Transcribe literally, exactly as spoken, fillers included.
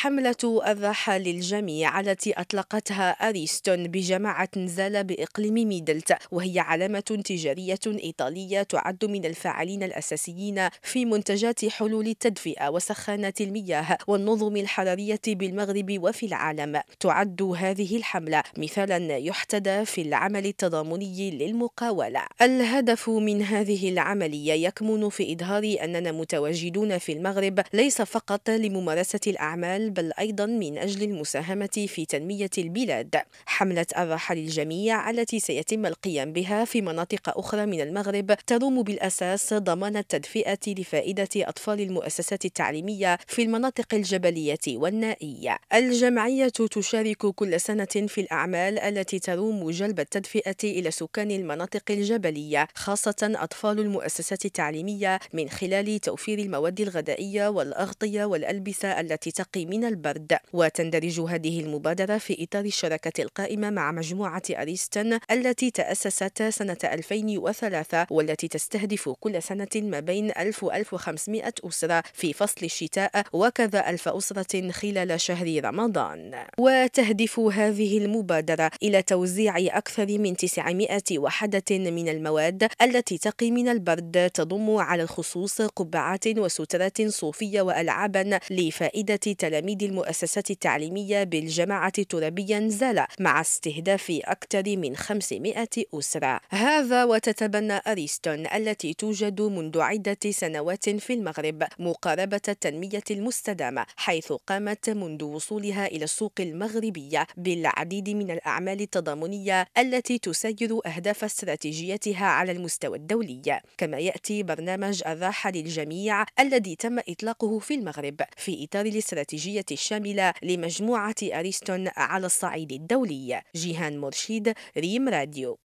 حملة الراحة للجميع التي أطلقتها أريستون بجامعة نزالة بإقليم ميدلت، وهي علامة تجارية إيطالية تعد من الفاعلين الأساسيين في منتجات حلول التدفئة وسخانات المياه والنظم الحرارية بالمغرب وفي العالم. تعد هذه الحملة مثالا يحتذى في العمل التضامني للمقاولة. الهدف من هذه العملية يكمن في إظهار أننا متواجدون في المغرب ليس فقط لممارسة الأعمال بل أيضا من أجل المساهمة في تنمية البلاد. حملة الراحة للجميع التي سيتم القيام بها في مناطق أخرى من المغرب تروم بالأساس ضمان التدفئة لفائدة أطفال المؤسسات التعليمية في المناطق الجبلية والنائية. الجمعية تشارك كل سنة في الأعمال التي تروم جلب التدفئة إلى سكان المناطق الجبلية، خاصة أطفال المؤسسات التعليمية، من خلال توفير المواد الغذائية والأغطية والألبسة التي تقي من البرد. وتندرج هذه المبادرة في إطار الشراكة القائمة مع مجموعة أريستون التي تأسست سنة ألفين وثلاثة، والتي تستهدف كل سنة ما بين ألف و ألف وخمسمائة أسرة في فصل الشتاء، وكذا ألف أسرة خلال شهر رمضان. وتهدف هذه المبادرة إلى توزيع أكثر من تسعمائة وحدة من المواد التي تقي من البرد، تضم على الخصوص قبعات وسترات صوفية وألعابا لفائدة تلاميذ المؤسسات التعليمية بالجماعة الترابية نزالة، مع استهداف أكثر من خمسمائة أسرة. هذا وتتبنى أريستون التي توجد منذ عدة سنوات في المغرب مقاربة التنمية المستدامة، حيث قامت منذ وصولها إلى السوق المغربية بالعديد من الأعمال التضامنية التي تسير أهداف استراتيجيتها على المستوى الدولي. كما يأتي برنامج الراحة للجميع الذي تم إطلاقه في المغرب في إطار الاستراتيجية الشاملة لمجموعة أريستون على الصعيد الدولي. جيهان مرشيد، ريم راديو.